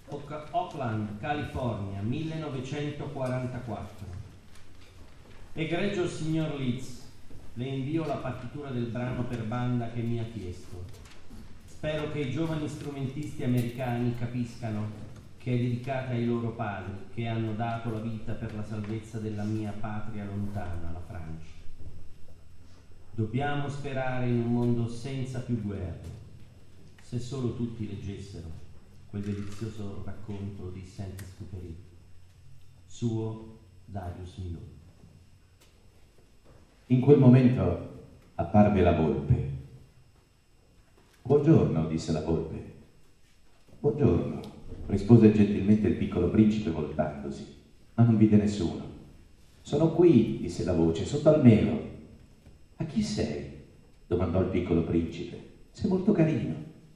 Oakland, California, 1944. Egregio signor Leeds, le invio la partitura del brano per banda che mi ha chiesto. Spero che i giovani strumentisti americani capiscano che è dedicata ai loro padri che hanno dato la vita per la salvezza della mia patria lontana, la Francia. Dobbiamo sperare in un mondo senza più guerre. Se solo tutti leggessero quel delizioso racconto di Saint-Exupéry. Suo Darius Milhaud. In quel momento apparve la volpe. «Buongiorno», disse la volpe. «Buongiorno», rispose gentilmente il piccolo principe voltandosi, ma non vide nessuno. «Sono qui», disse la voce, «sotto al melo». «A chi sei?» domandò il piccolo principe. «Sei molto carino».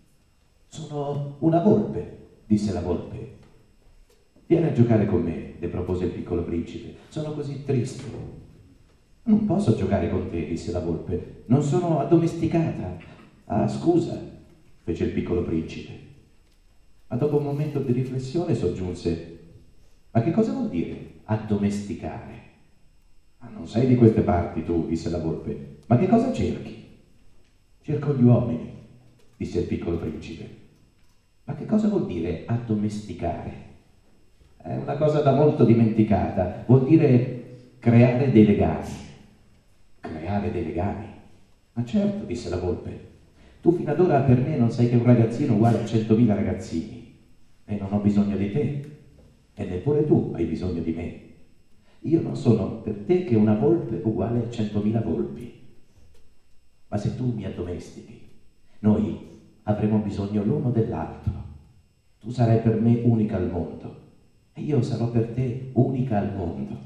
«Sono una volpe», disse la volpe. «Vieni a giocare con me», le propose il piccolo principe. «Sono così triste». «Non posso giocare con te», disse la volpe. «Non sono addomesticata». «Ah, scusa», fece il piccolo principe. Ma dopo un momento di riflessione soggiunse: «Ma che cosa vuol dire addomesticare?» «Ah, non sei di queste parti tu», disse la volpe. «Ma che cosa cerchi?» «Cerco gli uomini», disse il piccolo principe. «Ma che cosa vuol dire addomesticare?» «È una cosa da molto dimenticata. Vuol dire creare dei legami». «Creare dei legami?» «Ma certo», disse la volpe. «Tu fino ad ora per me non sei che un ragazzino uguale a 100.000 ragazzini. E non ho bisogno di te. E neppure tu hai bisogno di me. Io non sono per te che una volpe uguale a 100.000 volpi. Ma se tu mi addomestichi, noi avremo bisogno l'uno dell'altro. Tu sarai per me unica al mondo e io sarò per te unica al mondo.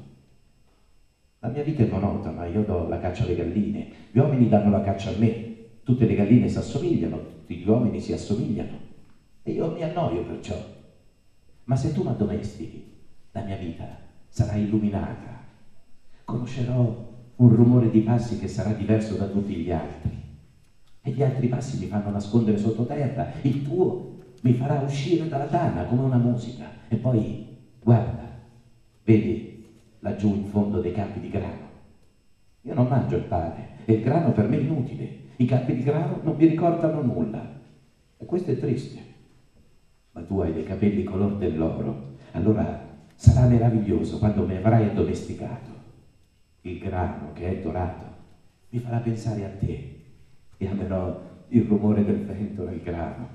La mia vita è monotona, io do la caccia alle galline, gli uomini danno la caccia a me, tutte le galline si assomigliano, tutti gli uomini si assomigliano e io mi annoio perciò. Ma se tu mi addomestichi, la mia vita sarà illuminata. Conoscerò un rumore di passi che sarà diverso da tutti gli altri. E gli altri passi mi fanno nascondere sottoterra. Il tuo mi farà uscire dalla tana come una musica. E poi, guarda, vedi laggiù in fondo dei campi di grano. Io non mangio il pane e il grano per me è inutile. I campi di grano non mi ricordano nulla. E questo è triste. Ma tu hai dei capelli color dell'oro. Allora sarà meraviglioso quando mi avrai addomesticato. Il grano che è dorato mi farà pensare a te e amerò il rumore del vento nel grano.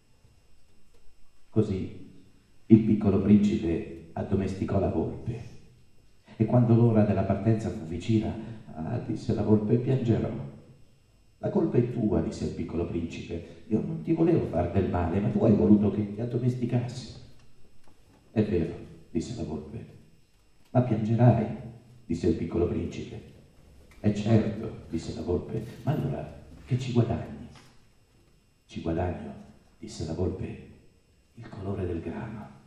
Così il piccolo principe addomesticò la volpe. E quando l'ora della partenza fu vicina, disse la volpe, piangerò. La colpa è tua, disse il piccolo principe. Io non ti volevo far del male, ma tu hai voluto che ti addomesticassi. È vero, disse la volpe. Ma piangerai, disse il piccolo principe. È certo, disse la volpe. Ma allora che ci guadagni? Ci guadagno, disse la volpe, il colore del grano.